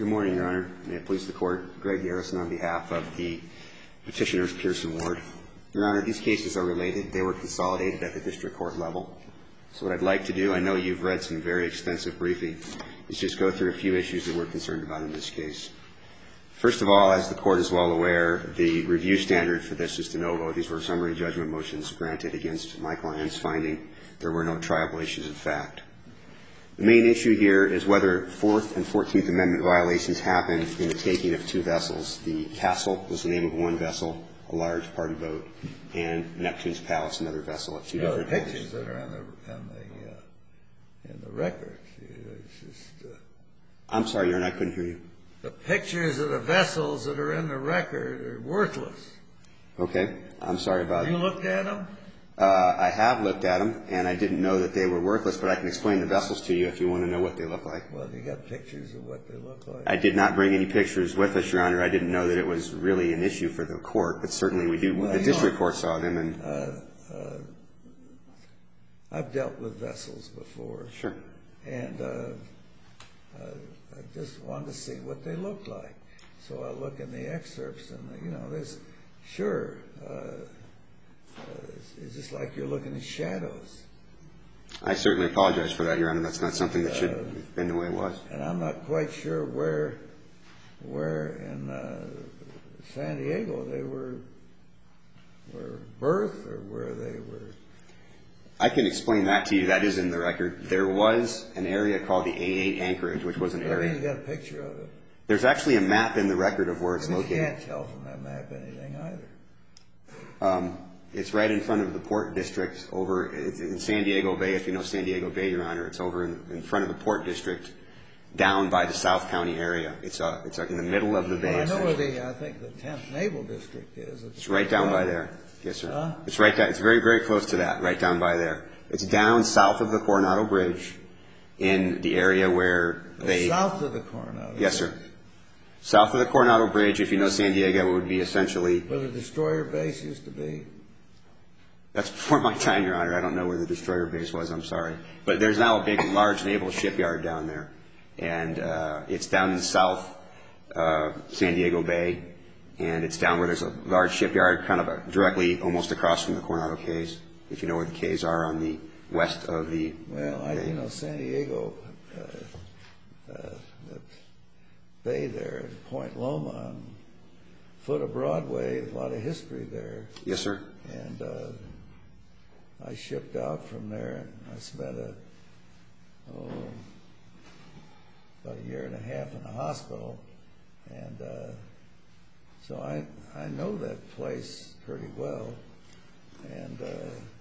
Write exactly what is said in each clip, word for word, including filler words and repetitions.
Good morning, Your Honor. May it please the Court. Greg Garrison on behalf of the petitioners Pearson Ward. Your Honor, these cases are related. They were consolidated at the district court level. So what I'd like to do, I know you've read some very extensive briefing, is just go through a few issues that we're concerned about in this case. First of all, as the Court is well aware, the review standard for this is de novo. These were summary judgment motions granted against my client's finding there were no triable issues of fact. The main issue here is whether Fourth and Fourteenth Amendment violations happened in the taking of two vessels. The Castle was the name of one vessel, a large party boat, and Neptune's Palace, another vessel at two you know, different the pictures that are in the in the uh, in the record. It's just, uh, I'm sorry, Your Honor, I couldn't hear you. The pictures of the vessels that are in the record are worthless. Okay, I'm sorry about that. Have you looked at them? Uh, I have looked at them, and I didn't know that they were worthless, but I can explain the vessels to you if you want to know what they look like. Well, you got pictures of what they look like? I did not bring any pictures with us, Your Honor. I didn't know that it was really an issue for the court, but certainly we do. Well, the district know, court saw them. and uh, uh, I've dealt with vessels before. Sure. And uh, uh, I just wanted to see what they looked like. So I look in the excerpts, and, you know, there's, sure, uh, uh, it's, it's just like you're looking at shadows. I certainly apologize for that, Your Honor. That's not something that should Uh, have been the way it was. And I'm not quite sure where, where in uh, San Diego they were, were birthed or where they were. I can explain that to you. That is in the record. There was an area called the A eight Anchorage, which was an area. I mean, you got a picture of it. There's actually a map in the record of where it's I mean, located. You can't tell from that map anything either. Um, it's right in front of the Port District over it's in San Diego Bay. If you know San Diego Bay, Your Honor, it's over in, in front of the Port District, down by the South County area. It's uh, it's in the middle of the bay. Well, I know where the I think the tenth Naval District is. It's, it's right down by there. Yes, sir. Huh? It's right down. It's very very close to that. Right down by there. It's down south of the Coronado Bridge, in the area where they south of the Coronado. Yes, sir. South of the Coronado Bridge, if you know San Diego, it would be essentially where the destroyer base used to be. That's before my time, Your Honor. I don't know where the destroyer base was. I'm sorry. But there's now a big, large naval shipyard down there. And uh, it's down in South uh, San Diego Bay. And it's down where there's a large shipyard kind of a, directly almost across from the Coronado Cays, if you know where the Cays are on the west of the Well, I, bay. you know, San Diego, uh, uh, the bay there at Point Loma, on foot of Broadway, there's a lot of history there. Yes, sir. And uh, I shipped out from there, and I spent a, oh, about a year and a half in a hospital, and uh, so I I know that place pretty well. And uh,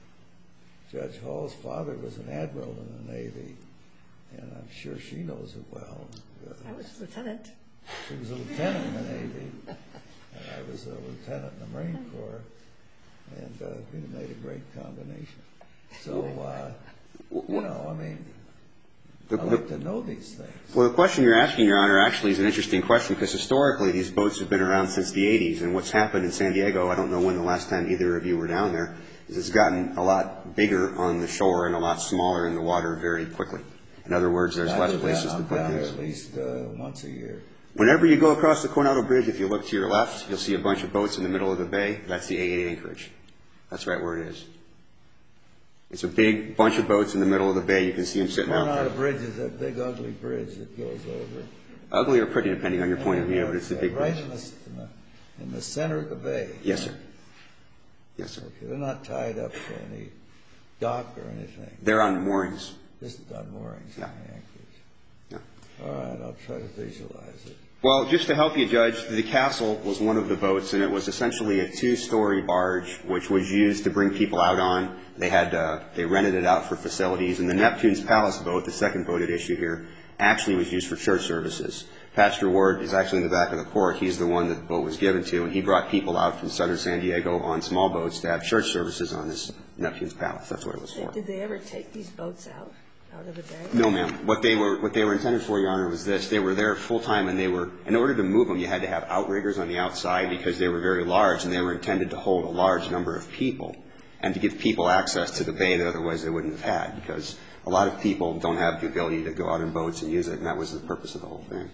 Judge Hall's father was an admiral in the Navy, and I'm sure she knows it well. Uh, I was a lieutenant. She was a lieutenant in the Navy, and I was a lieutenant in the Marine Corps. And uh, we made a great combination. So, uh, you know, I mean, I like to know these things. Well, the question you're asking, Your Honor, actually is an interesting question because historically these boats have been around since the eighties. And what's happened in San Diego, I don't know when the last time either of you were down there, is it's gotten a lot bigger on the shore and a lot smaller in the water very quickly. In other words, there's less places to put things. I'm down there at least uh, once a year. Whenever you go across the Coronado Bridge, if you look to your left, you'll see a bunch of boats in the middle of the bay. That's the A eight Anchorage. That's right where it is. It's a big bunch of boats in the middle of the bay. You can see them sitting out there. Coronado Bridge is that big, ugly bridge that goes over. Ugly or pretty, depending on your point of view, but it's a big right bridge. in the, in the in the center of the bay. Yes, sir. Yes, sir. Okay, they're not tied up to any dock or anything. They're on moorings. Just on moorings. Yeah. In the anchorage. Yeah. All right, I'll try to visualize it. Well, just to help you, Judge, the Castle was one of the boats, and it was essentially a two-story barge which was used to bring people out on. They had uh, they rented it out for facilities, and the Neptune's Palace boat, the second boat at issue here, actually was used for church services. Pastor Ward is actually in the back of the court. He's the one that the boat was given to, and he brought people out from southern San Diego on small boats to have church services on this Neptune's Palace. That's what it was for. Did they ever take these boats out? Out of the bay? No, ma'am. What they were, what they were intended for, Your Honor, was this. They were there full time, and they were, in order to move them, you had to have outriggers on the outside because they were very large, and they were intended to hold a large number of people and to give people access to the bay that otherwise they wouldn't have had, because a lot of people don't have the ability to go out in boats and use it, and that was the purpose of the whole thing.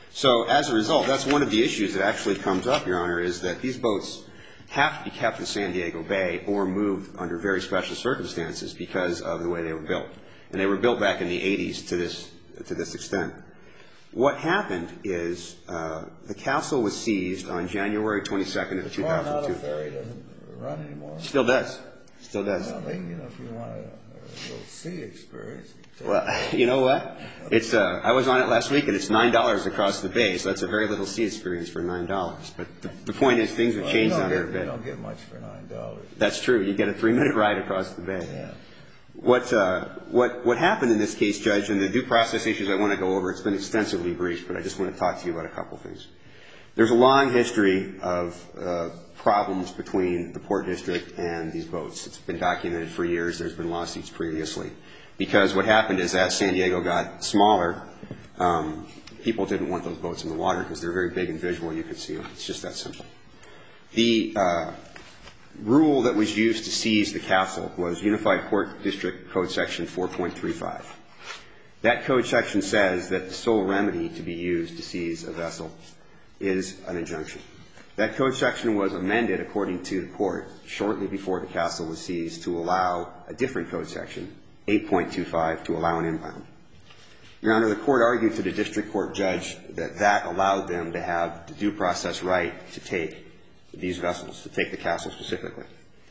So as a result, that's one of the issues that actually comes up, Your Honor, is that these boats have to be kept in San Diego Bay or moved under very special circumstances because of the way they were built. And they were built back in the eighties to this, to this extent. What happened is uh, the castle was seized on January twenty-second of two thousand two. The Coronado Ferry doesn't run anymore? Still does. Still does. Well, maybe, you know, if you want a, a little sea experience. You well, you know what? It's uh, I was on it last week, and it's nine dollars across the bay, so that's a very little sea experience for nine dollars. But the, the point is, things have well, changed on there a get, bit. You don't get much for nine dollars. That's true. You get a three-minute ride across the bay. Yeah. What, uh, what, what happened in this case, Judge, and the due process issues I want to go over, it's been extensively briefed, but I just want to talk to you about a couple things. There's a long history of uh, problems between the Port District and these boats. It's been documented for years. There's been lawsuits previously. Because what happened is as San Diego got smaller, um, people didn't want those boats in the water because they're very big and visual. You could see them. It's just that simple. The uh, rule that was used to seize the castle was Unified Port District Code Section four point three five. That code section says that the sole remedy to be used to seize a vessel is an injunction. That code section was amended, according to the court, shortly before the castle was seized to allow a different code section, eight point two five, to allow an impound. Your Honor, the court argued to the district court judge that that allowed them to have the due process right to take these vessels, to take the castle specifically.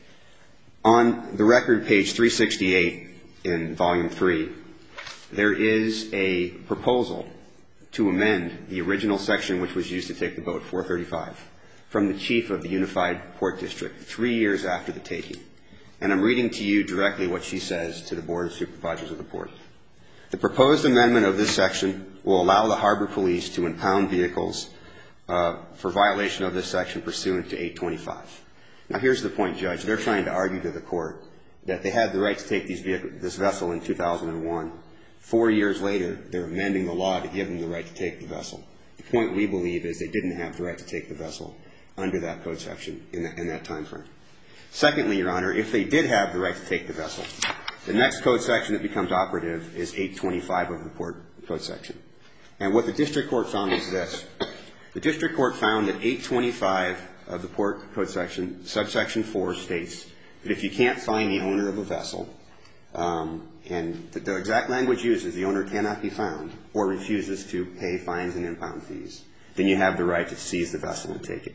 On the record, page three sixty-eight in volume three, there is a proposal to amend the original section which was used to take the boat, four thirty-five, from the chief of the Unified Port District three years after the taking. And I'm reading to you directly what she says to the Board of Supervisors of the port. The proposed amendment of this section will allow the harbor police to impound vehicles uh, for violation of this section pursuant to eight twenty-five. Now here's the point, Judge. They're trying to argue to the court that they had the right to take these vehicle, this vessel in two thousand one. Four years later, they're amending the law to give them the right to take the vessel. The point we believe is they didn't have the right to take the vessel under that code section in that, in that time frame. Secondly, Your Honor, if they did have the right to take the vessel, the next code section that becomes operative is eight twenty-five of the port code section. And what the district court found is this. The district court found that eight twenty-five of the port code section, subsection four, states that if you can't find the owner of a vessel, um, and the, the exact language used is the owner cannot be found or refuses to pay fines and impound fees, then you have the right to seize the vessel and take it.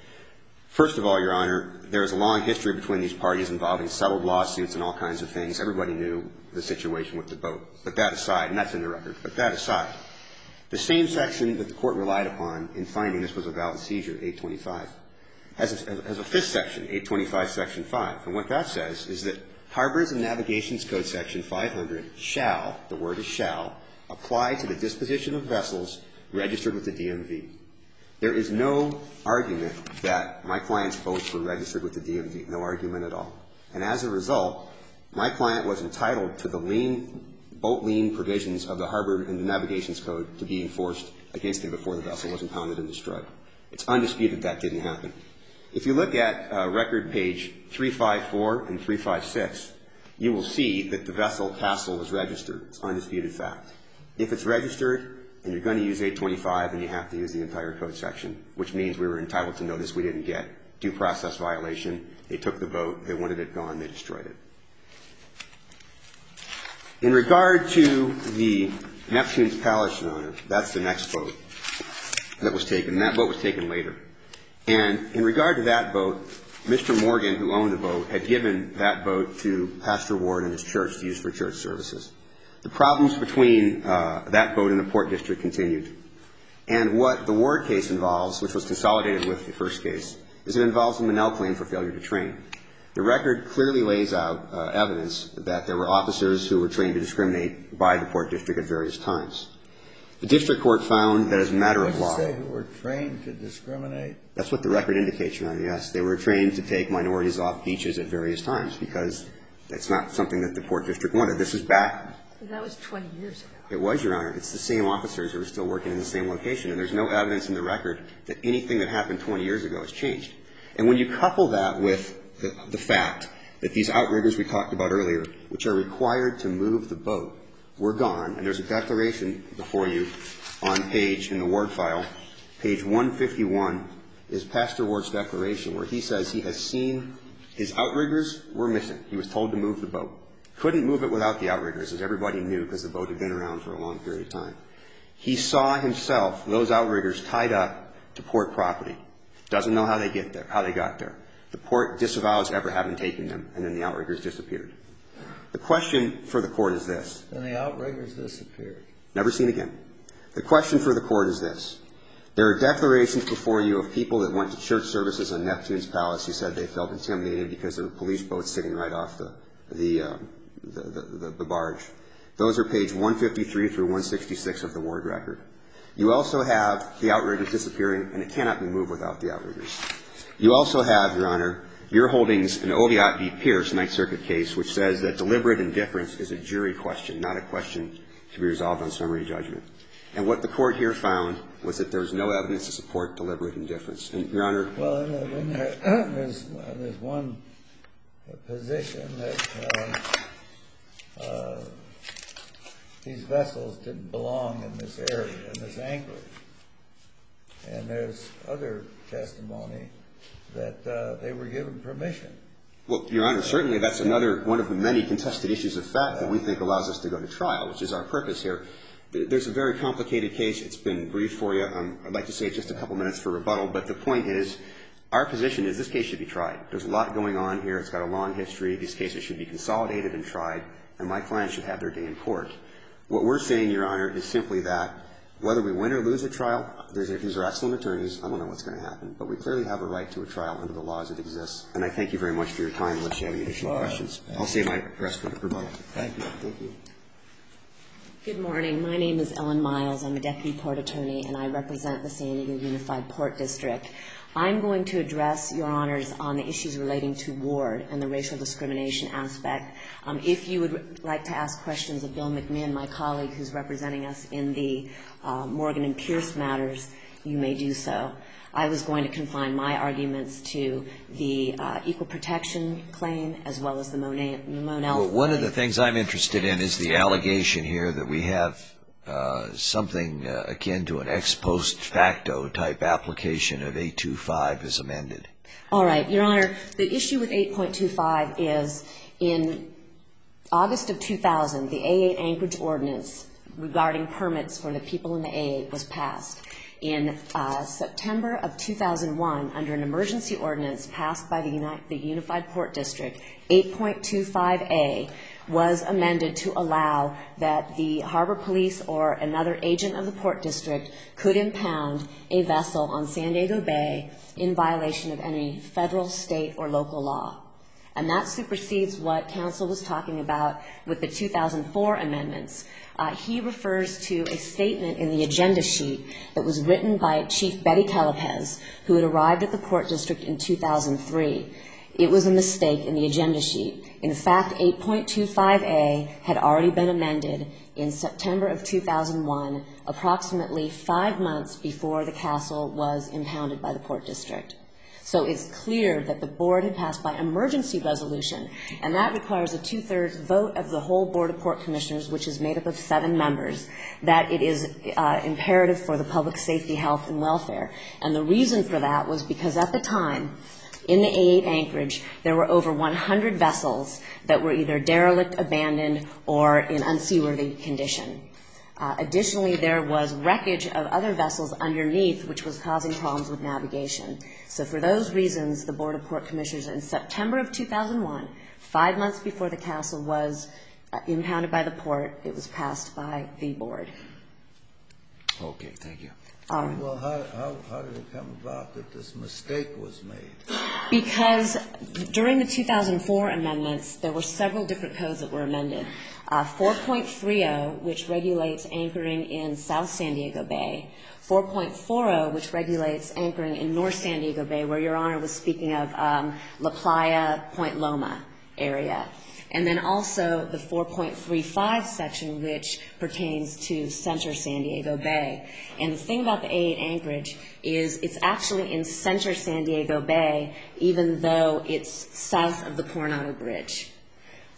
First of all, Your Honor, there is a long history between these parties involving settled lawsuits and all kinds of things. Everybody knew the situation with the boat. But that aside, and that's in the record, but that aside, the same section that the court relied upon in finding this was a valid seizure, eight twenty-five, has a, has a fifth section, eight twenty-five, section five. And what that says is that Harbors and Navigations Code Section five hundred shall, the word is shall, apply to the disposition of vessels registered with the D M V. There is no argument that my client's boats were registered with the D M V, no argument at all. And as a result, my client was entitled to the lien, boat lien provisions of the Harbor and the Navigations Code to be enforced against him before the vessel was impounded and destroyed. It's undisputed that didn't happen. If you look at uh, record page three fifty-four and three fifty-six, you will see that the vessel castle was registered. It's undisputed fact. If it's registered, and you're going to use eight twenty-five, and you have to use the entire code section, which means we were entitled to notice we didn't get. Due process violation. They took the boat. They wanted it gone. They destroyed it. In regard to the Neptune's Palace, Your Honor, that's the next boat that was taken. That boat was taken later. And in regard to that boat, Mister Morgan, who owned the boat, had given that boat to Pastor Ward and his church to use for church services. The problems between uh, that boat and the Port District continued. And what the Ward case involves, which was consolidated with the first case, is it involves a Monell claim for failure to train. The record clearly lays out uh, evidence that there were officers who were trained to discriminate by the Port District at various times. The district court found that as a matter of law. Did you say who were trained to discriminate? That's what the record indicates, Your Honor, yes. They were trained to take minorities off beaches at various times because it's not something that the Port District wanted. This is back. That was twenty years ago. It was, Your Honor. It's the same officers who are still working in the same location, and there's no evidence in the record that anything that happened twenty years ago has changed. And when you couple that with the, the fact that these outriggers we talked about earlier, which are required to move the boat were gone, and there's a declaration before you on page, in the Ward file, page one fifty-one is Pastor Ward's declaration where he says he has seen his outriggers were missing. He was told to move the boat. Couldn't move it without the outriggers, as everybody knew, because the boat had been around for a long period of time. He saw himself those outriggers tied up to port property. Doesn't know how they get there, how they got there. The port disavows ever having taken them, and then the outriggers disappeared. The question for the court is this. And the outriggers disappeared. Never seen again. The question for the court is this. There are declarations before you of people that went to church services on Neptune's Palace who said they felt intimidated because there were police boats sitting right off the the, uh, the, the, the, the barge. Those are page one fifty-three through one sixty-six of the Ward record. You also have the outriggers disappearing, and it cannot be moved without the outriggers. You also have, Your Honor, your holdings in Oviatt v. Pierce, Ninth Circuit case, which says that deliberate indifference is a jury question, not a question to be resolved on summary judgment. And what the court here found was that there was no evidence to support deliberate indifference. And, Your Honor. Well, in there, there's, there's one position that uh, uh, these vessels didn't belong in this area, in this anchorage. And there's other testimony that uh, they were given permission. Well, Your Honor, certainly that's another one of the many contested issues of fact that we think allows us to go to trial, which is our purpose here. There's a very complicated case. It's been briefed for you. Um, I'd like to say just a couple minutes for rebuttal, but the point is our position is this case should be tried. There's a lot going on here. It's got a long history. These cases should be consolidated and tried, and my clients should have their day in court. What we're saying, Your Honor, is simply that whether we win or lose a trial, there's, these are excellent attorneys. I don't know what's going to happen, but we clearly have a right to a trial under the laws that exist. And I thank you very much for your time. Unless you have any additional All right. questions, I'll save my rest for rebuttal. Thank you. Thank you. Good morning. My name is Ellen Miles. I'm a deputy port attorney, and I represent the San Diego Unified Port District. I'm going to address, Your Honors, on the issues relating to Ward and the racial discrimination aspect. Um, if you would like to ask questions of Bill McMinn, my colleague who's representing us in the uh, Morgan and Pierce matters, you may do so. I was going to confine my arguments to the uh, equal protection claim as well as the Monell claim. Well, one of the things I'm interested in is the allegation here that we have uh, something uh, akin to an ex post facto type application of eight twenty-five as amended. All right, Your Honor, the issue with eight point two five is in August of two thousand, the A eight Anchorage Ordinance regarding permits for the people in the A eight was passed. In uh, September of two thousand one, under an emergency ordinance passed by the, Uni- the Unified Port District, eight point two five A was amended to allow that the Harbor Police or another agent of the Port District could impound a vessel on San Diego Bay in violation of any federal, state, or local law. And that supersedes what counsel was talking about with the two thousand four amendments. Uh, he refers to a statement in the agenda sheet that was written by Chief Betty Calapez, who had arrived at the Port District in two thousand three. It was a mistake in the agenda sheet. In fact, eight point two five A had already been amended in September of two thousand one, approximately five months before the castle was impounded by the Port District. So it's clear that the board had passed by emergency resolution, and that requires a two-thirds vote of the whole Board of Port Commissioners, which is made up of seven members, that it is uh, imperative for the public safety, health, and welfare. And the reason for that was because at the time, in the A eight Anchorage, there were over one hundred vessels that were either derelict, abandoned, or in unseaworthy condition. Uh, additionally, there was wreckage of other vessels underneath, which was causing problems with navigation. So for those reasons, the Board of Port Commissioners in September of two thousand one, five months before the castle was uh, impounded by the port, it was passed by the board. Okay, thank you. Um, Well, how, how, how did it come about that this mistake was made? Because during the two thousand four amendments, there were several different codes that were amended. Uh, four point three oh, which regulates anchoring in South San Diego Bay. four point four oh, which regulates anchoring in North San Diego Bay, where Your Honor was speaking of um, La Playa, Point Loma area. And then also the four point three five section, which pertains to Center San Diego Bay. And the thing about the A eight Anchorage is it's actually in Center San Diego Bay, even though it's south of the Coronado Bridge.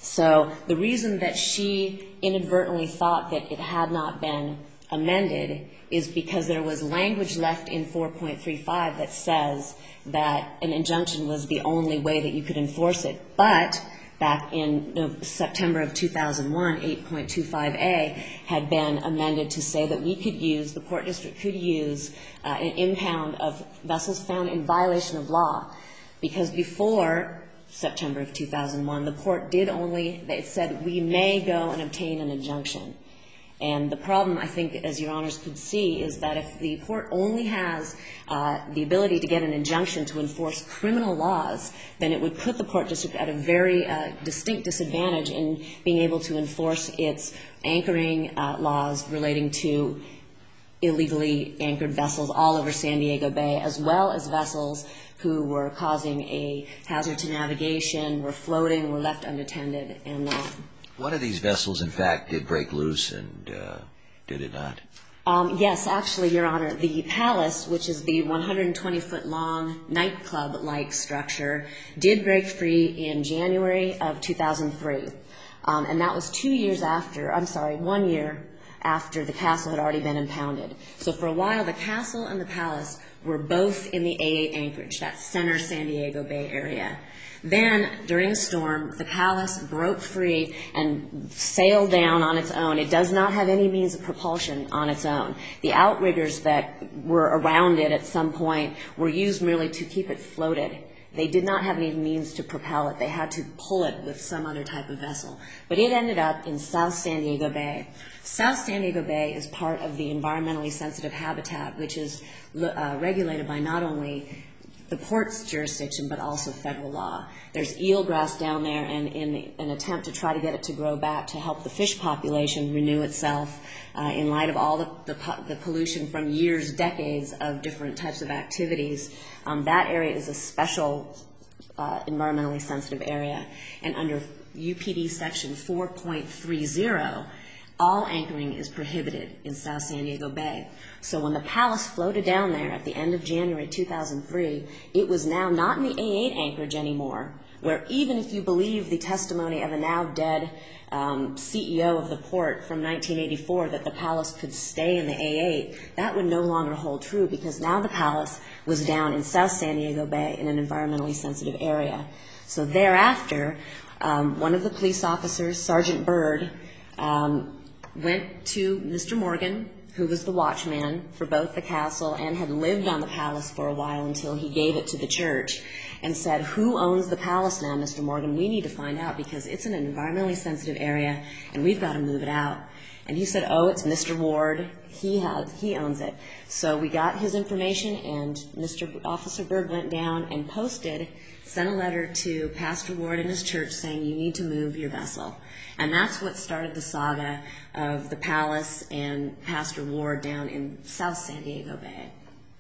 So the reason that she inadvertently thought that it had not been amended is because there was language left in four point three five that says that an injunction was the only way that you could enforce it. But back in September of two thousand one, eight point two five A had been amended to say that we could use, the Port District could use uh, an impound of vessels found in violation of law. Because before September of two thousand one, the Port did only, it said we may go and obtain an injunction. And the problem, I think, as Your Honors could see, is that if the Port only has uh, the ability to get an injunction to enforce criminal laws, then it would put the Port District at a very uh, distinct disadvantage in being able to enforce its anchoring uh, laws relating to illegally anchored vessels all over San Diego Bay, as well as vessels who were causing a hazard to navigation, were floating, were left unattended, and uh, one of these vessels, in fact, did break loose, and uh, did it not? Um, yes, actually, Your Honor. The Palace, which is the one hundred twenty foot long nightclub-like structure, did break free in January of two thousand three. Um, and that was two years after, I'm sorry, one year after the Castle had already been impounded. So for a while, the Castle and the Palace were both in the A eight anchorage, that center San Diego Bay area. Then, during a storm, the Palace broke free and sailed down on its own. It does not have any means of propulsion on its own. The outriggers that were around it at some point were used merely to keep it floated. They did not have any means to propel it. They had to pull it with some other type of vessel. But it ended up in South San Diego Bay. South San Diego Bay is part of the environmentally sensitive habitat, which is uh, regulated by not only the Port's jurisdiction, but also federal law. There's eelgrass down there, and in an attempt to try to get it to grow back to help the fish population renew itself, uh, in light of all the, the, the pollution from years, decades of different types of activities, um, that area is a special uh, environmentally sensitive area. And under U P D section four point three zero, all anchoring is prohibited in South San Diego Bay. So when the Palace floated down there at the end of January two thousand three, it was now not in the A eight anchorage anymore, where even if you believe the testimony of a now dead um, C E O of the Port from nineteen eighty-four that the Palace could stay in the A eight, that would no longer hold true, because now the Palace was down in South San Diego Bay in an environmentally sensitive area. So thereafter, um, one of the police officers, Sergeant Bird, um, went to Mister Morgan, who was the watchman for both the Castle and had lived on the Palace for a while until he gave it to the church, and said, "Who owns the Palace now, Mister Morgan? We need to find out, because it's in an environmentally sensitive area and we've got to move it out." And he said, "Oh, it's Mister Ward. He has, he owns it." So we got his information, and Mister Officer Bird went down and posted, sent a letter to Pastor Ward and his church saying, "You need to move your vessel." And that's what started the saga of the Palace and Pastor Ward down in South San Diego Bay.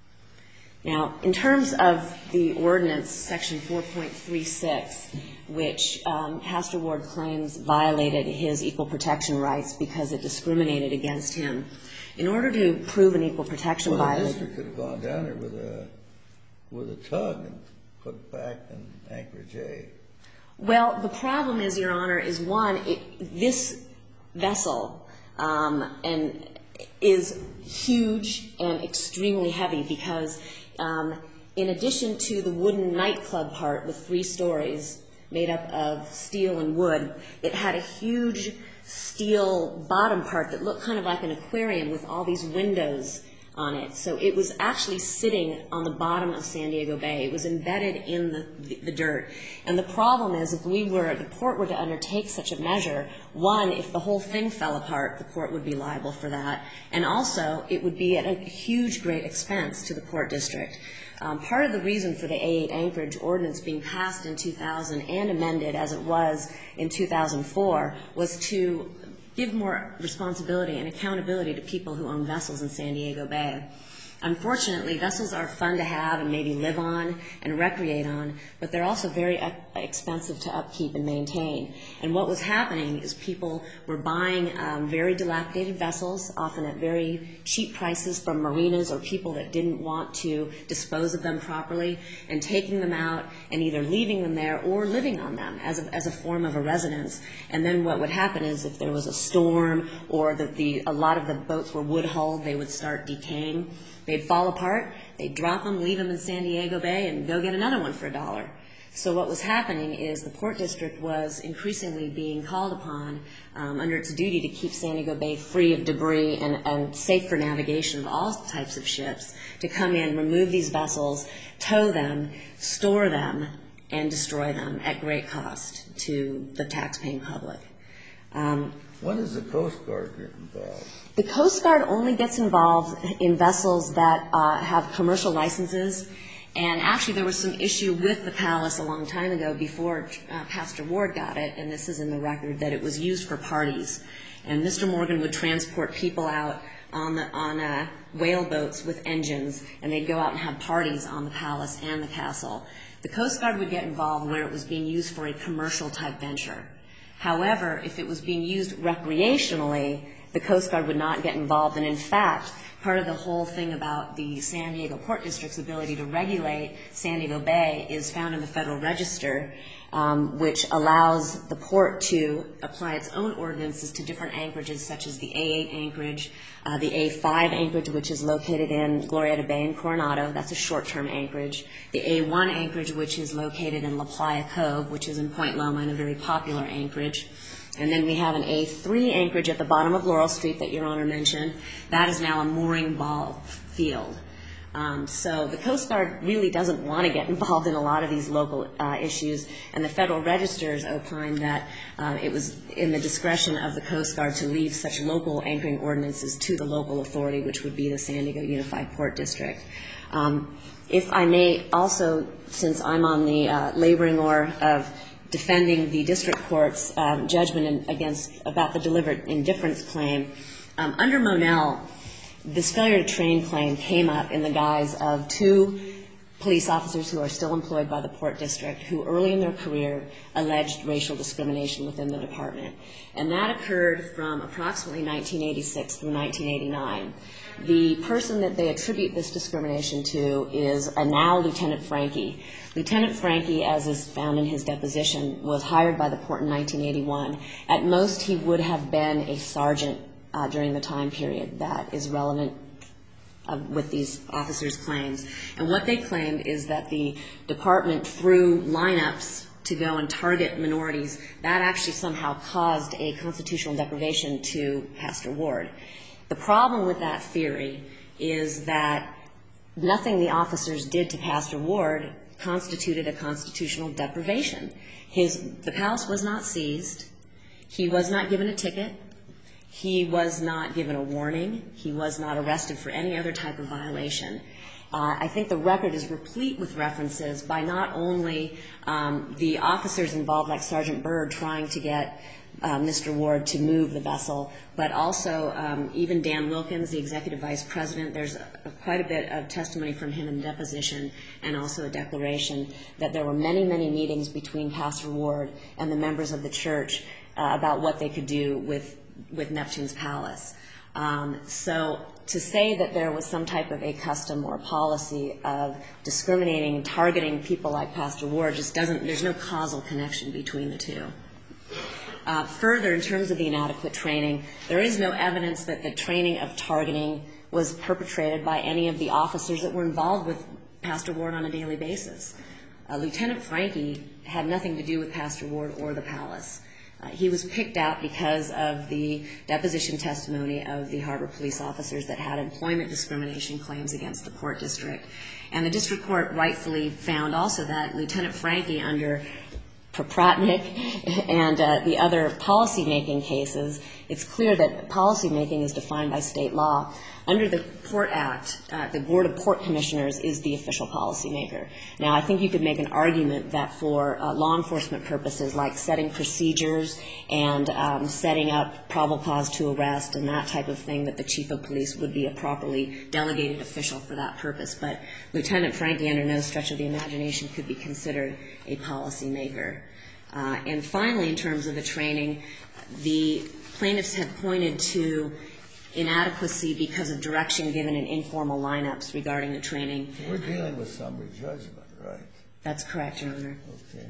Now, in terms of the ordinance, section four point three six, which um, Pastor Ward claims violated his equal protection rights because it discriminated against him, in order to prove an equal protection well, violation... the district could have gone down there with a, with a tug and put it back in Anchorage A. Well, the problem is, Your Honor, is one, it, this vessel um, and is huge and extremely heavy, because um, in addition to the wooden nightclub part with three stories made up of steel and wood, it had a huge steel bottom part that looked kind of like an aquarium with all these windows on it. So it was actually sitting on the bottom of San Diego Bay. It was embedded in the, the, the dirt. And the problem is, if we were, the Port were to undertake such a measure, one, if the whole thing fell apart, the Port would be liable for that. And also, it would be at a huge, great expense to the Port District. Um, part of the reason for the A eight Anchorage Ordinance being passed in two thousand and amended as it was in two thousand four was to give more responsibility and accountability to people who own vessels in San Diego Bay. Unfortunately, vessels are fun to have and maybe live on and recreate on, but they're also very expensive to upkeep and maintain. And what was happening is people were buying um, very dilapidated vessels, often at very cheap prices from marinas or people that didn't want to dispose of them properly, and taking them out and either leaving them there or living on them as a, as a form of a residence. And then what would happen is if there was a storm or that the a lot of the boats were wood-hulled, they would start decaying. They'd fall apart, they'd drop them, leave them in San Diego Bay, and go get another one for a dollar. So what was happening is the Port District was increasingly being called upon um, under its duty to keep San Diego Bay free of debris and, and safe for navigation of all types of ships, to come in, remove these vessels, tow them, store them, and destroy them at great cost to the taxpaying public. Um, when does the Coast Guard get involved? The Coast Guard only gets involved in vessels that uh, have commercial licenses. And actually there was some issue with the Palace a long time ago before uh, Pastor Ward got it, and this is in the record, that it was used for parties. And Mister Morgan would transport people out on the on uh, whale boats with engines, and they'd go out and have parties on the Palace and the castle. The Coast Guard would get involved where it was being used for a commercial type venture. However, if it was being used recreationally, the Coast Guard would not get involved. And in fact, part of the whole thing about the San Diego Port District's ability to regulate San Diego Bay is found in the Federal Register, um, which allows the port to apply its own ordinances to different anchorages, such as the A eight anchorage, uh, the A five anchorage, which is located in Glorieta Bay in Coronado. That's a short-term anchorage. The A one anchorage, which is located in La Playa Cove, which is in Point Loma, and a very popular anchorage. And then we have an A three anchorage at the bottom of Laurel Street that Your Honor mentioned. That is now a mooring ball field. Um, so the Coast Guard really doesn't want to get involved in a lot of these local uh, issues, and the Federal Registers opined that uh, it was in the discretion of the Coast Guard to leave such local anchoring ordinances to the local authority, which would be the San Diego Unified Port District. Um, if I may also, since I'm on the uh, laboring oar of defending the district court's um, judgment in, against about the deliberate indifference claim, um, under Monell, this failure to train claim came up in the guise of two police officers who are still employed by the Port District who early in their career alleged racial discrimination within the department. And that occurred from approximately nineteen eighty-six through nineteen eighty-nine. The person that they attribute this discrimination to is a now Lieutenant Frankie. Lieutenant Frankie, as is found in his deposition, was hired by the port in nineteen eighty-one. At most, he would have been a sergeant uh, during the time period that is relevant uh, with these officers' claims. And what they claimed is that the department, through lineups to go and target minorities, that actually somehow caused a constitutional deprivation to Pastor Ward. The problem with that theory is that nothing the officers did to Pastor Ward constituted a constitutional deprivation. His, the Palace was not seized. He was not given a ticket. He was not given a warning. He was not arrested for any other type of violation. Uh, I think the record is replete with references by not only um, the officers involved, like Sergeant Byrd, trying to get uh, Mister Ward to move the vessel, but also um, even Dan Wilkins, the executive vice president. There's a, a, quite a bit of testimony from him in deposition, and also a declaration that there were many, many meetings between Pastor Ward and the members of the church uh, about what they could do with, with Neptune's Palace. Um, so to say that there was some type of a custom or policy of discriminating and targeting people like Pastor Ward just doesn't, there's no causal connection between the two. Uh, further, in terms of the inadequate training, there is no evidence that the training of targeting was perpetrated by any of the officers that were involved with Pastor Ward on a daily basis. Uh, Lieutenant Frankie had nothing to do with Pastor Ward or the Palace. Uh, he was picked out because of the deposition testimony of the harbor police officers that had employment discrimination claims against the Port District. And the district court rightfully found also that Lieutenant Frankie, under Propratnik and uh, the other policy-making cases, it's clear that policymaking is defined by state law. Under the Port Act, uh, the Board of Port Commissioners is the official policymaker. Now, I think you could make an argument that for uh, law enforcement purposes, like setting procedures and um, setting up probable cause to arrest and that type of thing, that the chief of police would be a properly delegated official for that purpose. But Lieutenant Franke, under no stretch of the imagination, could be considered a policymaker. Uh, and finally, in terms of the training, the plaintiffs have pointed to inadequacy because of direction given in informal lineups regarding the training. We're dealing with summary judgment, right? That's correct, Your Honor. Okay.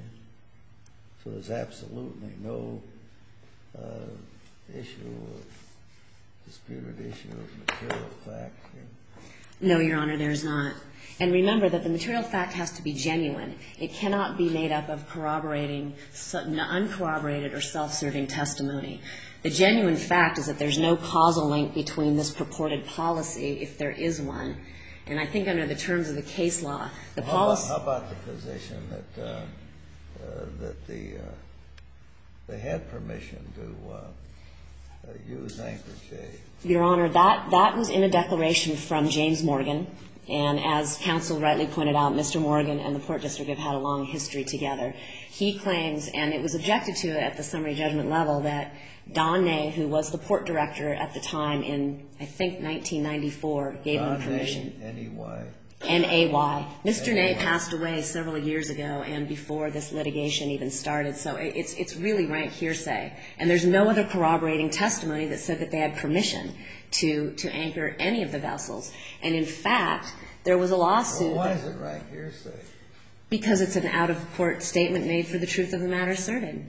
So there's absolutely no uh, issue of disputed issue of material fact here? No, Your Honor, there's not. And remember that the material fact has to be genuine. It cannot be made up of corroborating, uncorroborated or self-serving testimony. The genuine fact is that there's no causal link between this purported policy, if there is one. And I think under the terms of the case law, the how policy... About, how about the position that, uh, uh, that the, uh, they had permission to uh, uh, use Anchorage A? Your Honor, that, that was in a declaration from James Morgan. And as counsel rightly pointed out, Mister Morgan and the Port District have had a long history together. He claims, and it was objected to at the summary judgment level, that Don Ney, who was the port director at the time in, I think, nineteen ninety-four, gave him permission. Don Ney, N E Y. N A Y. Mister Ney passed away several years ago and before this litigation even started, so it's, it's really rank hearsay. And there's no other corroborating testimony that said that they had permission to, to anchor any of the vessels. And in fact, there was a lawsuit... Well, why is it rank hearsay? Because it's an out-of-court statement made for the truth of the matter asserted.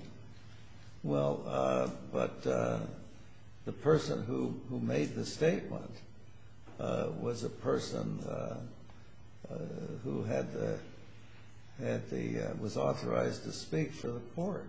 Well, uh, but uh, the person who, who made the statement uh, was a person uh, uh, who had the, had the, uh, was authorized to speak for the port.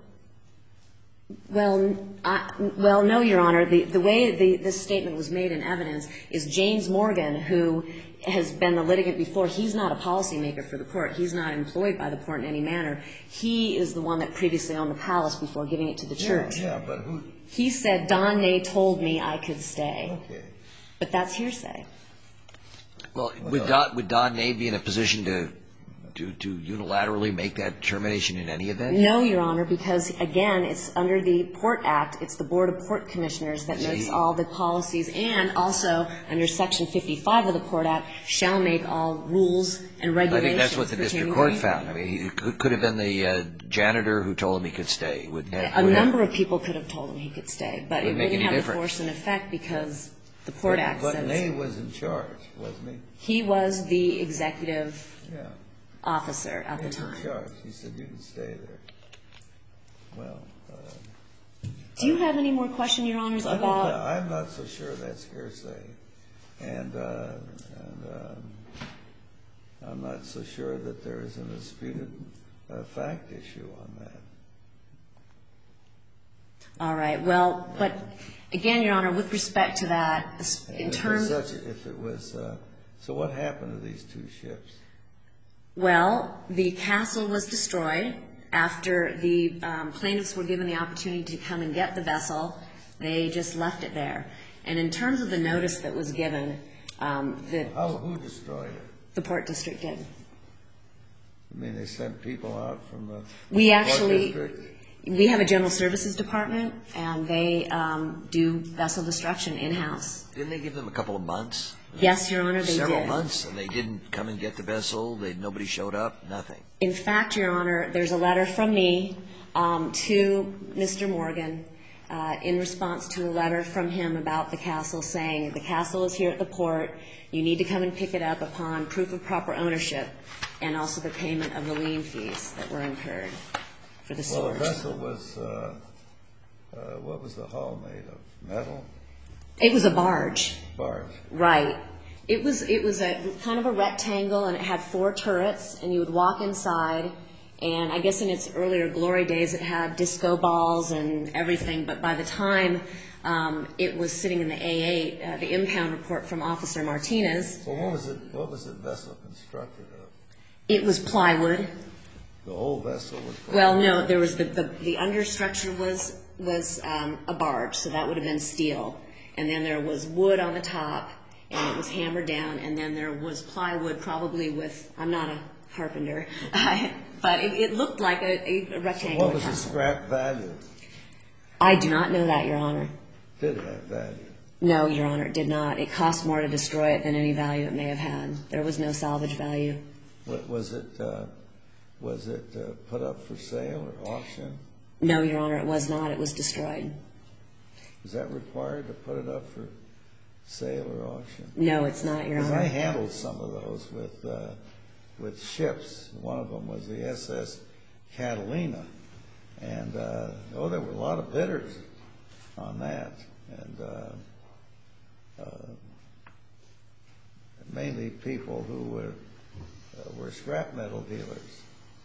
Well, I, well, no, Your Honor. The, the way the, this statement was made in evidence is James Morgan, who has been the litigant before. He's not a policymaker for the port. He's not employed by the port in any manner. He is the one that previously owned the palace before giving it to the church. Yeah, yeah, but who? He said, Don Ney told me I could stay. Okay. But that's hearsay. Well, would Don, would Don Ney be in a position to, to, to unilaterally make that determination in any event? No, Your Honor, because, again, it's under the Port Act. It's the Board of Port Commissioners that makes all the policies, and also under Section fifty-five of the Port Act shall make all rules and regulations. I think that's what the district court found. I mean, it could, could have been the uh, janitor who told him he could stay. Would have, a would number have, of people could have told him he could stay, but it make wouldn't any have the difference. force and effect because the Port Act but, says... But Ney was in charge, wasn't he? He was the executive Yeah. officer at He the was time. in charge. He said, you can stay there. Well... Uh, Do you have any more questions, Your Honors, I don't about... know. I'm not so sure that's hearsay. And, uh, and um, I'm not so sure that there is a disputed uh, fact issue on that. All right. Well, but again, Your Honor, with respect to that, in And terms... If it was, such a, if it was uh, so what happened to these two ships? Well, the castle was destroyed after the um, plaintiffs were given the opportunity to come and get the vessel. They just left it there. And in terms of the notice that was given, um, the, How, who destroyed it? the Port District did. I mean, they sent people out from the We Port actually... District? We have a general services department, and they um, do vessel destruction in-house. Didn't they give them a couple of months? Yes, Your Honor, they Several did. months, and they didn't come and get the vessel. They, nobody showed up. Nothing. In fact, Your Honor, there's a letter from me um, to Mister Morgan uh, in response to a letter from him about the castle saying, the castle is here at the port. You need to come and pick it up upon proof of proper ownership and also the payment of the lien fees that were incurred for the storage. Well, the vessel was, uh, uh, what was the hull made of? Metal? It was a barge. Barge. Right. It was it was a kind of a rectangle, and it had four turrets, and you would walk inside, and I guess in its earlier glory days it had disco balls and everything, but by the time um, it was sitting in the A eight, uh, the impound report from Officer Martinez, Well, what was it, what was the vessel constructed of? it was plywood. The whole vessel was... Well, no, there was the, the, the understructure was was um, a barge, so that would have been steel. And then there was wood on the top, and it was hammered down. And then there was plywood, probably with, I'm not a carpenter, but it, it looked like a, a rectangular. So what was the scrap value? I do not know that, Your Honor. Did it have value? No, Your Honor, it did not. It cost more to destroy it than any value it may have had. There was no salvage value. What, was it uh, was it uh, put up for sale or auction? No, Your Honor, it was not. It was destroyed. Is that required to put it up for sale or auction? No, it's not, Your Because Honor. I handled some of those with uh, with ships. One of them was the S S Catalina, and uh, oh, there were a lot of bidders on that, and uh, uh, mainly people who were uh, were scrap metal dealers.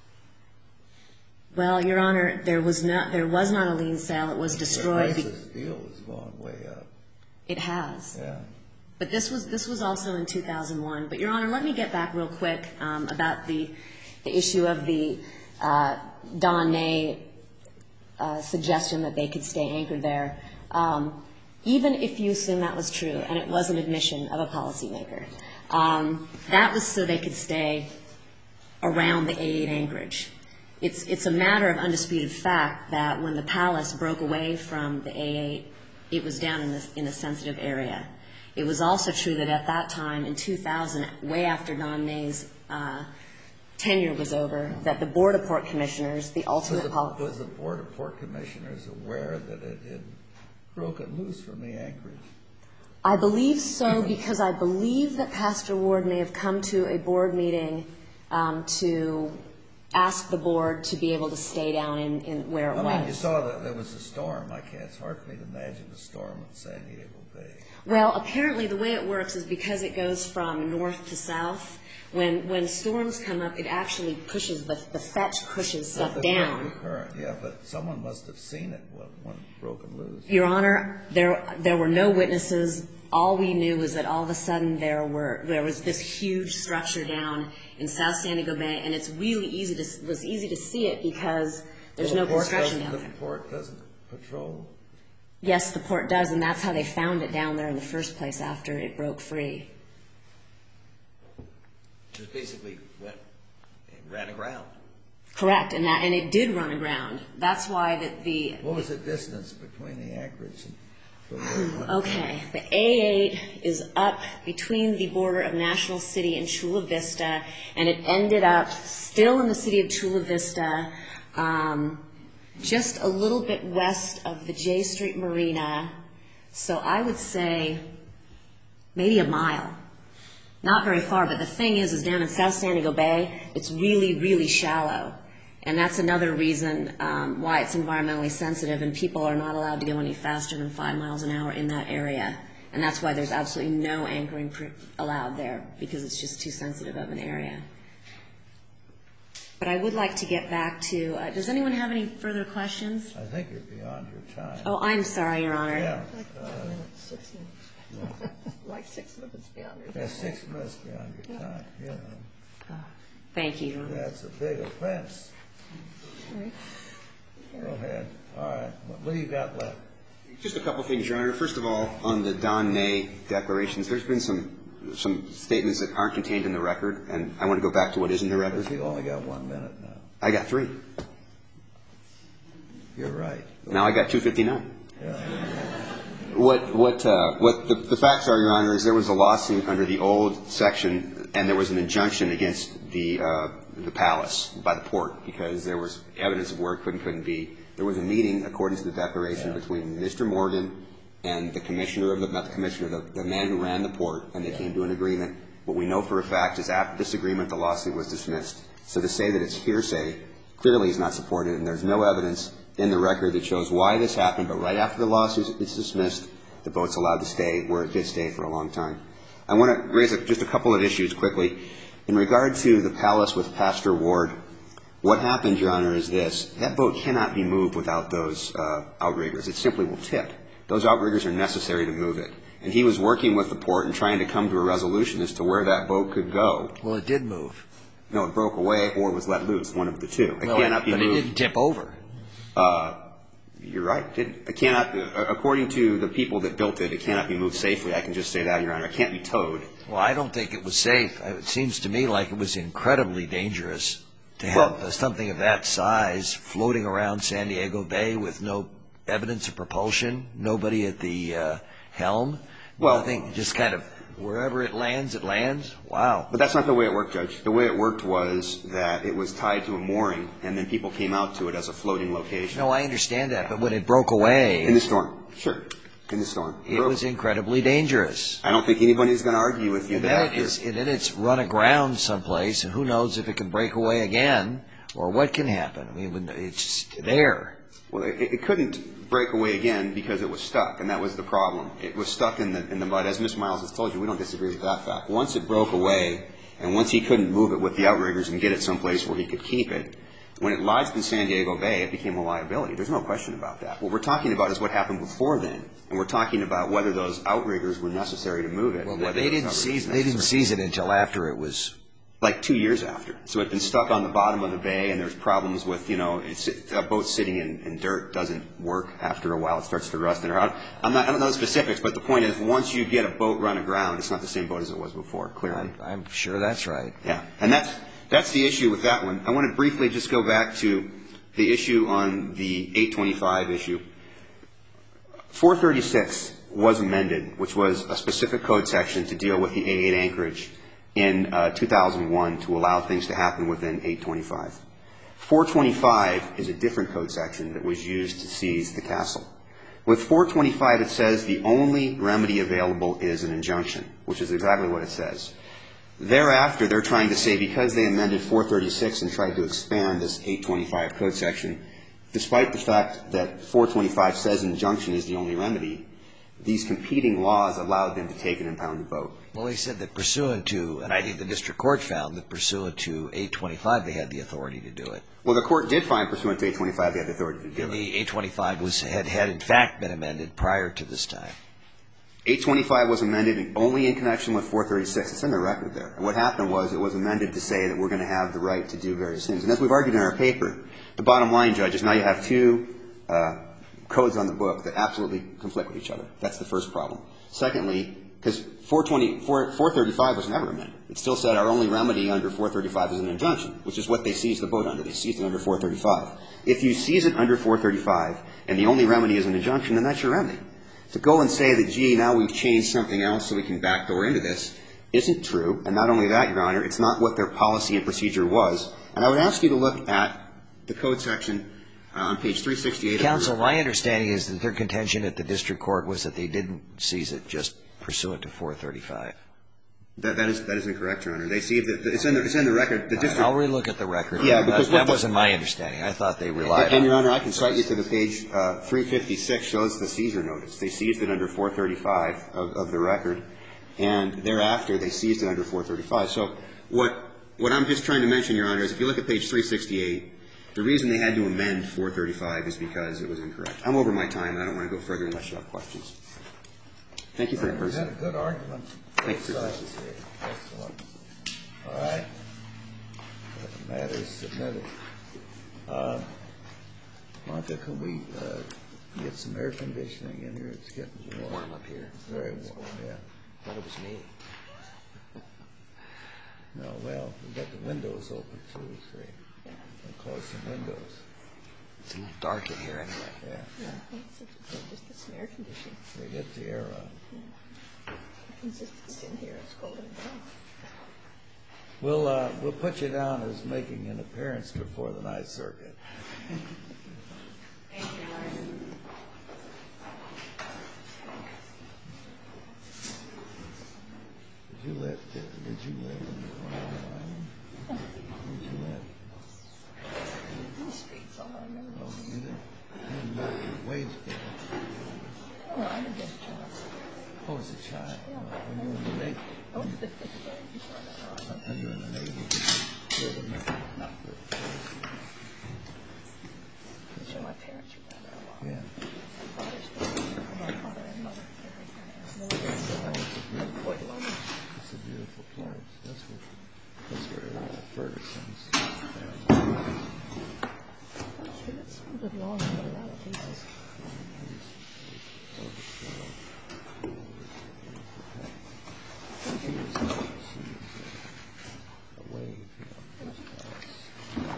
Well, Your Honor, there was not there was not a lien sale. It was destroyed. The price of steel has gone way up. It has. Yeah. But this was this was also in two thousand one. But Your Honor, let me get back real quick um, about the the issue of the uh, Don Ney uh, suggestion that they could stay anchored there. Um, even if you assume that was true and it was an admission of a policymaker, um, that was so they could stay around the A eight anchorage. It's it's a matter of undisputed fact that when the Palace broke away from the A eight, it was down in, this, in a sensitive area. It was also true that at that time, in two thousand, way after Don Ney's uh, tenure was over, that the Board of Port Commissioners, the ultimate... Was the, pol- was the Board of Port Commissioners aware that it had broken loose from the anchorage? I believe so, because I believe that Pastor Ward may have come to a board meeting um, to ask the board to be able to stay down in, in where it I was. mean, you saw that there was a storm. I can't, it's hard for me to imagine a storm in San Diego Bay. Well, apparently the way it works is because it goes from north to south. When when storms come up, it actually pushes, the, the fetch pushes stuff the down. The current, yeah, but someone must have seen it when, when it broken loose. Your Honor, there there were no witnesses. All we knew was that all of a sudden there were there was this huge structure down in South San Diego Bay, and it's really easy to it was easy to see it because there's Well, no the port construction doesn't- down there. The port doesn't patrol? Yes, the port does, and that's how they found it down there in the first place after it broke free. Just basically went and ran aground. Correct, and that and it did run aground. That's why that the What was the distance between the anchorage and from where it went? okay, the A eight is up between the border of National City and Chula Vista, and it ended up still in the city of Chula Vista, um, just a little bit west of the J Street Marina. So I would say maybe a mile. Not very far, but the thing is, is down in South San Diego Bay, it's really, really shallow. And that's another reason um, why it's environmentally sensitive, and people are not allowed to go any faster than five miles an hour in that area. And that's why there's absolutely no anchoring pr- allowed there, because it's just too sensitive of an area. But I would like to get back to, uh, does anyone have any further questions? I think you're beyond your time. Oh, I'm sorry, Your Honor. Yeah. Uh, Six minutes. Like six minutes beyond your yeah, time. six minutes beyond your time, you know. Thank you, Your Honor. That's a big offense. Go ahead. All right. What, what do you got left? Just a couple things, Your Honor. First of all, on the Don Ney declarations, there's been some some statements that aren't contained in the record, and I want to go back to what is in the record. But you only got one minute now. I got three. You're right. Now I got two fifty-nine. Yeah. What what uh, what the, the facts are, Your Honor, is there was a lawsuit under the old section, and there was an injunction against the uh, the palace by the port because there was evidence of where it could and couldn't be. There was a meeting, according to the declaration, Yeah. between Mister Morgan and the commissioner of the not the commissioner, the, the man who ran the port, and they Yeah. came to an agreement. What we know for a fact is after this agreement, the lawsuit was dismissed. So to say that it's hearsay clearly is not supported, and there's no evidence in the record that shows why this happened, but right after the lawsuit is dismissed, the boat's allowed to stay where it did stay for a long time. I want to raise a, just a couple of issues quickly. In regard to the palace with Pastor Ward, what happened, Your Honor, is this. That boat cannot be moved without those uh, outriggers. It simply will tip. Those outriggers are necessary to move it. And he was working with the port and trying to come to a resolution as to where that boat could go. Well, it did move. No, it broke away or was let loose, one of the two. It Well, cannot be but moved. it didn't tip over. Uh, You're right. It cannot, according to the people that built it, it cannot be moved safely. I can just say that, Your Honor. It can't be towed. Well, I don't think it was safe. It seems to me like it was incredibly dangerous to have well, something of that size floating around San Diego Bay with no evidence of propulsion, nobody at the uh, helm. Well, nothing, just kind of wherever it lands, it lands. Wow. But that's not the way it worked, Judge. The way it worked was that it was tied to a mooring, and then people came out to it as a floating location. No, I understand that. But when it broke away. In the storm. Sure. In the storm. It, it was incredibly dangerous. I don't think anybody's going to argue with you and that. Then it is, and then it's run aground someplace, and who knows if it can break away again or what can happen. I mean, when it's there. Well, it, it couldn't break away again because it was stuck, and that was the problem. It was stuck in the in the mud. As Miz Miles has told you, we don't disagree with that fact. Once it broke away, and once he couldn't move it with the outriggers and get it someplace where he could keep it, when it lodged in San Diego Bay, it became a liability. There's no question about that. What we're talking about is what happened before then, and we're talking about whether those outriggers were necessary to move it. Well, they didn't seize they didn't seize it until after it was. Like two years after. So it had been stuck on the bottom of the bay, and there's problems with, you know, it's, a boat sitting in, in dirt doesn't work after a while. It starts to rust. And I'm not, I don't know the specifics, but the point is once you get a boat run aground, it's not the same boat as it was before, clearly. I'm, I'm sure that's right. Yeah. And that's, that's the issue with that one. I want to briefly just go back to the issue on the eight twenty-five issue. four thirty-six was amended, which was a specific code section to deal with the A eight anchorage in uh, two thousand one to allow things to happen within eight twenty-five. four twenty-five is a different code section that was used to seize the castle. With four twenty-five, it says the only remedy available is an injunction, which is exactly what it says. Thereafter, they're trying to say because they amended four thirty-six and tried to expand this eight twenty-five code section, despite the fact that four twenty-five says injunction is the only remedy, these competing laws allowed them to take an impounded boat. Well, they said that pursuant to, and I think the district court found that pursuant to eight twenty-five, they had the authority to do it. Well, the court did find pursuant to eight twenty-five they had the authority to do and it. The eight twenty-five was had, had in fact been amended prior to this time. eight twenty-five was amended only in connection with four thirty-six. It's in the record there. And what happened was it was amended to say that we're going to have the right to do various things. And as we've argued in our paper, the bottom line, Judge, is now you have two uh, codes on the book that absolutely conflict with each other. That's the first problem. Secondly, because four thirty-five was never amended. It still said our only remedy under four thirty-five is an injunction, which is what they seized the boat under. They seized it under four thirty-five. If you seize it under four thirty-five and the only remedy is an injunction, then that's your remedy. To go and say that, gee, now we've changed something else so we can backdoor into this isn't true. And not only that, Your Honor, it's not what their policy and procedure was. And I would ask you to look at the code section uh, on page three sixty-eight. Counsel, my understanding is that their contention at the district court was that they didn't seize it just pursuant to four thirty-five. That, that is that is incorrect, Your Honor. They seized it. It's in the, it's in the record. The district. I'll relook at the record. Yeah, because that, that wasn't my understanding. I thought they relied and, on. And Your Honor, I can cite you to the page uh, three fifty-six shows the seizure notice. They seized it under four thirty-five of, of the record, and thereafter they seized it under four thirty-five. So what what I'm just trying to mention, Your Honor, is if you look at page three sixty-eight, the reason they had to amend four thirty-five is because it was incorrect. I'm over my time, and I don't want to go further unless you have questions. Thank you for your person. You had a good argument. Thank you for your person. Excellent. All right. The matter is submitted. Uh, Monica, can we uh, get some air conditioning in here? It's getting warm. Warm up here. It's very warm, yeah. I thought it was me. No, well, we've got the windows open too, see. We'll close some windows. It's a little dark in here anyway. Yeah. Yeah, it's just the air conditioning. We get the air out. Yeah. It's just it's in here. It's cold and down. We'll, uh, we'll put you down as making an appearance before the Ninth Circuit. Thank you, Larry. Did you live, did, did you live in the island? Where did you live? These streets, all I remember. Oh, you didn't, you didn't live in Wadesboro. Oh, I didn't get a chance. Oh, as a child? Yeah. Oh, when you were in the Navy? Oh, the fifth grade before that. When you were in the Navy, did you live in the, not the, So my parents were down there a lot. yeah. My father's still my father and mother. It's a beautiful place. That's where, that's where uh, Ferguson's family. It's a little long, but a lot of cases. She was, she was uh, away from this house.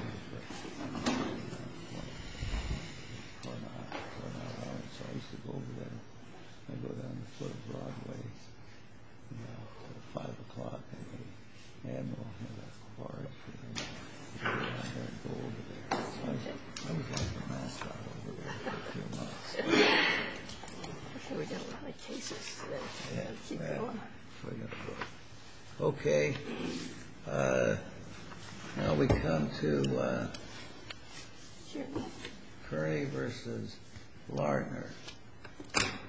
So I used to go over there. I go down the foot of Broadway, you know, till five o'clock, and the Admiral had a barge for them. Go down there and go over there. So I, I was like a mascot over there for a few months. Before we dealt with my cases, then Yeah, keep yeah. going. We're gonna go. Okay. Uh, now we come to uh, Sure. Kearney versus Lardner.